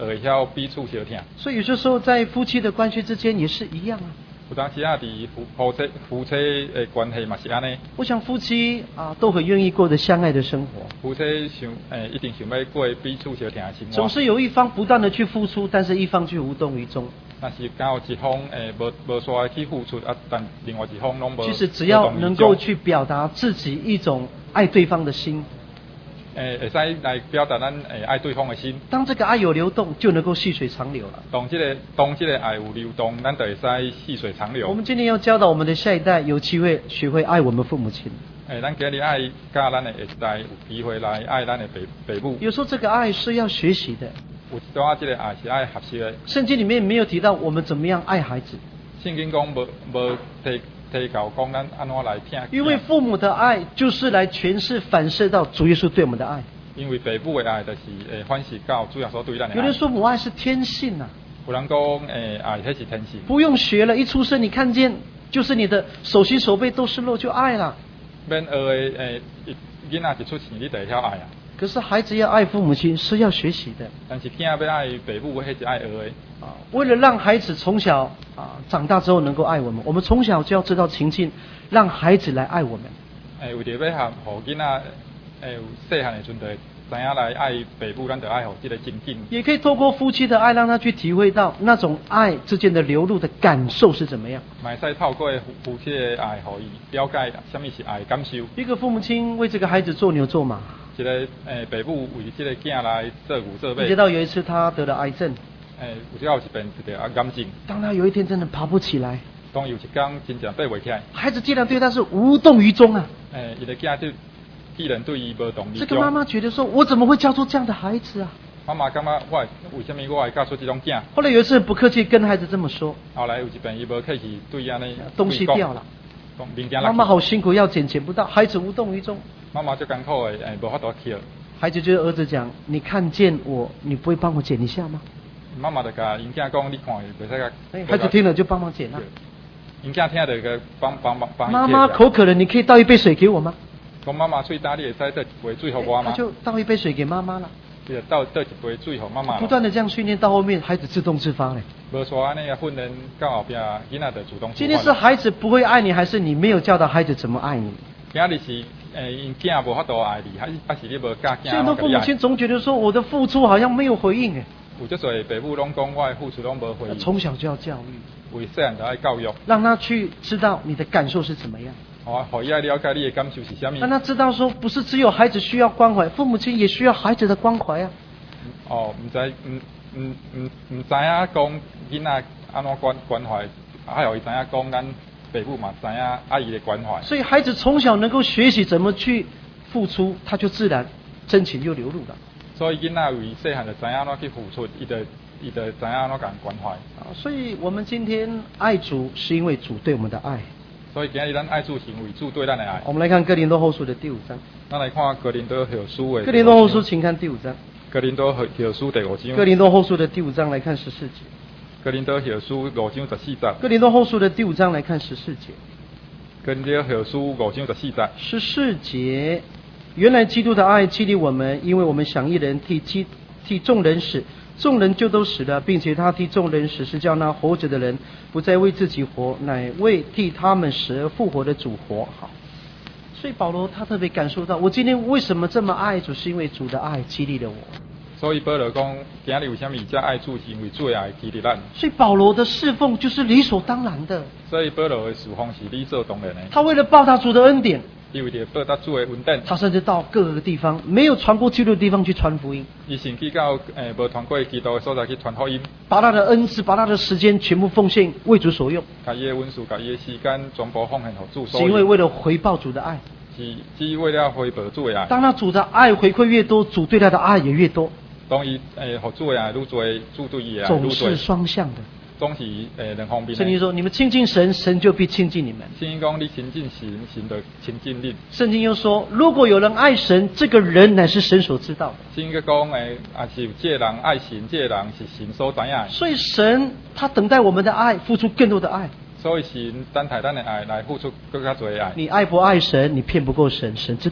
会晓彼此相听。 所以有些时候在夫妻的关系之间也是一样啊。 有当时啊，伫夫夫妻夫妻的关系嘛是安尼。 我想夫妻啊都很愿意过着相爱的生活。 夫妻想诶、欸，一定想要过彼此相听的生活。 总是有一方不断的去付出，但是一方却无动于衷。 那是刚好一方诶无无煞去付出啊，但另外一方拢无。 其实只要能够去表达自己一种爱对方的心。 诶，会使来表达咱诶爱对方的心。 当这个爱有流动，就能够细水长流了。 当这个当这个爱有流动，咱就会使细水长流。 我们今天要教导我们的下一代，有机会学会爱我们父母亲。 诶，咱今日爱教咱的下一代有机会来爱咱的父父母。 有时候这个爱是要学习的。 有一段这个爱是爱学习的。 圣经里面没有提到我们怎么样爱孩子。 圣经讲无无提。提到讲咱安怎来听， 因为父母的爱就是来诠释反射到主耶稣对我们的爱。 因为父母的爱就是诶反射到主耶稣对咱的爱。 有人说母爱是天性啊。 有人讲诶爱迄是天性。 不用学了，一出生你看见就是你的手心手背都是肉就爱了。 免学的诶，囡仔一出世你就会晓爱啊。 可是孩子要爱父母亲是要学习的。 但是囝要爱父母，迄是爱学的。 啊，为了让孩子从小啊长大之后能够爱我们，我们从小就要知道情境，让孩子来爱我们。 诶，为着要让互囡仔诶有细汉的阵就知影来爱父母，咱就爱互这个情境。 也可以透过夫妻的爱，让他去体会到那种爱之间的流露的感受是怎么样。 嘛会使透过夫妻的爱，互伊了解什么是爱的感受。 一个父母亲为这个孩子做牛做马。 一个诶，父母为这个囝来做牛做马。 直到有一次他得了癌症。 诶，有时候有一遍一个癌症。 当他有一天真的爬不起来。 当有一天真正爬不起来。 孩子竟然对他是无动于衷啊。 诶，伊个囝就既然对伊无动于衷。 这个妈妈觉得说，我怎么会教出这样的孩子啊？ 妈妈感觉我为什么我会教出这种囝？ 后来有一次不客气跟孩子这么说。 后来有一遍伊无客气对安尼。 东西掉了。妈妈好辛苦要捡捡不到，孩子无动于衷。 妈妈最艰苦的，诶，无法度捡。 孩子就儿子讲：“你看见我，你不会帮我捡一下吗？” 妈妈就甲因囝讲：“你看，袂使甲。” 孩子听了就帮忙捡了。 因囝听就个帮帮帮帮。 妈妈口渴了，你可以倒一杯水给我吗？ 讲妈妈嘴大，你会使倒一杯水给我吗？ 他就倒一杯水给妈妈了。 就倒倒一杯水给妈妈。 不断的这样训练到后面，孩子自动自发嘞。 无说安尼个训练到后边，囡仔就主动。 今天是孩子不会爱你，还是你没有教导孩子怎么爱你？ 今日是诶，因囝无法度爱你，还是还是你无教囝？ 所以很多父母亲总觉得说，我的付出好像没有回应诶。 有这侪父母拢讲我的付出拢无回应。 从小就要教育， 为细汉就爱教育， 让他去知道你的感受是怎么样。 哦，互伊爱了解你的感受是什么。 让他知道说，不是只有孩子需要关怀，父母亲也需要孩子的关怀啊。 哦，唔知唔唔唔唔知影讲囡仔安怎关关怀，还有伊知影讲咱父母嘛知影爱伊的关怀。 所以孩子从小能够学习怎么去付出，他就自然真情就流露了。 所以囡仔为细汉就知影安怎去付出，伊就伊就知影安怎甲关怀。 啊，所以我们今天爱主，是因为主对我们的爱。 所以今日咱爱主是因为主对咱的爱。 我们来看哥林多后书的第五章。 咱来看哥林多后书的。 哥林多后书，请看第五章。 哥林多后书第五章。 哥林多后书的第五章来看十四节。 哥林多后书五章十四节。 哥林多后书的第五章来看十四节。 哥林多后书五章十四节。 十四节，原来基督的爱激励我们，因为我们想一人替基替众人死，众人就都死了，并且他替众人死，是叫那活着的人不再为自己活，乃为替他们死而复活的主活。好。所以保罗他特别感受到，我今天为什么这么爱主，是因为主的爱激励了我。 所以保罗讲，今日为什么这爱主，是因为主的爱激励咱。 所以保罗的侍奉就是理所当然的。 所以保罗的侍奉是理所当然的。 他为了报答主的恩典， 因为着报答主的恩典， 他甚至到各个地方没有传过基督的地方去传福音。 伊甚至到诶无传过基督的所在去传福音， 把他的恩赐、把他的时间全部奉献为主所用。 把伊的恩赐、把伊的时间全部奉献给主所是因为用。 为了回报主的爱。 是是为了回报主的爱。 当他主的爱回馈越多，主对他的爱也越多。 当伊诶，互主的爱愈多，主对伊的爱愈多。 总是双向的。 总是诶两方面。 圣经说：“你们亲近神，神就必亲近你们。” 圣经讲：“你亲近神，神就亲近你。” 圣经又说：“如果有人爱神，这个人乃是神所知道的。” 圣经讲诶，也是这个人爱神，这个人是神所知影的。 所以神他等待我们的爱，付出更多的爱。 所以神等待咱的爱来付出更加多的爱。 你爱不爱神？你骗不过神，神知道。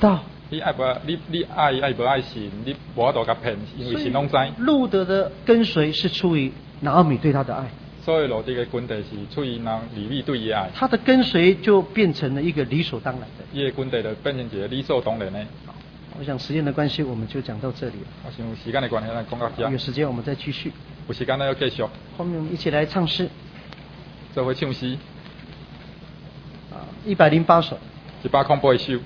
你爱不你你爱爱不爱神，你无法度甲骗，因为神拢知。 路得的跟随是出于拿俄米对他的爱。 所以路得的军队是出于拿利未对伊的爱。 他的跟随就变成了一个理所当然的。 伊的军队就变成一个理所当然的。 我想时间的关系，我们就讲到这里了。 我想时间的关系，咱讲到这。 有时间我们再继续。 有时间咱要继续。 后面我们一起来唱诗。 这回唱诗。 啊，一百零八首。 一百零八首。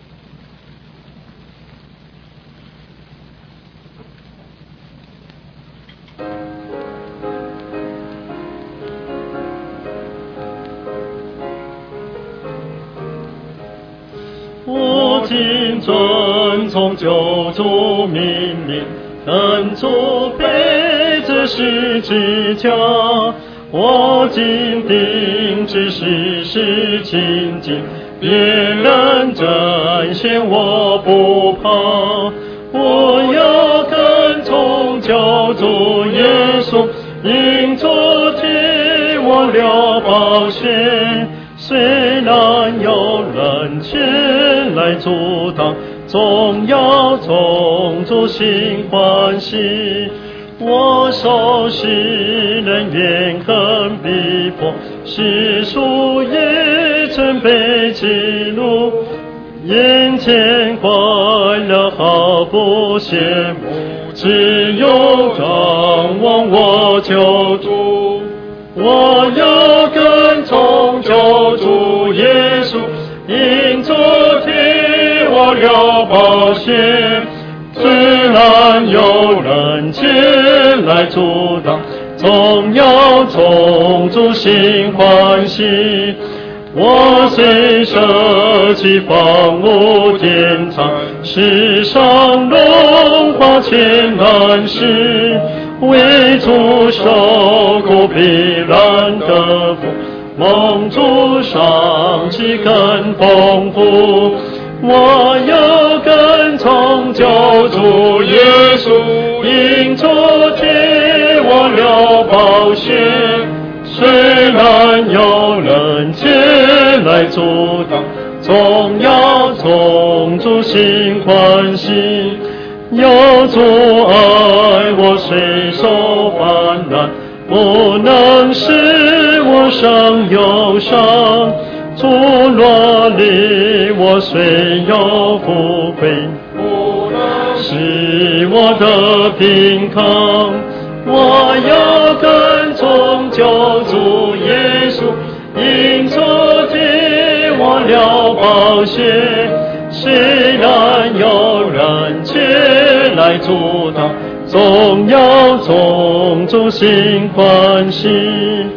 我今遵从救主命令，跟主背这十字架。我今定志时时亲近，别人争先我不怕。我要跟从救主耶稣，因主替我流宝血。虽然有人前来阻挡，总要从主心欢喜。我受世人怨恨逼迫，世俗也曾被激怒，眼前快乐毫不羡慕，只有张望我救主。我要跟从救主耶稣，因主替我流宝血。虽然有人前来阻挡，总要从主心欢喜。我虽舍弃房屋田产，世上荣华千难事，为主受苦必然得福，蒙主赏赐更丰富。我要跟从救主耶稣，因主替我流宝血。虽然有人前来阻挡，总要从主心欢喜。有主爱我，虽受患难，不能使我生忧伤。主若离我，虽有富贵，不能使我得平康。我要跟从救主耶稣，因主替我流宝血。虽然有人前来阻挡，总要从主心欢喜。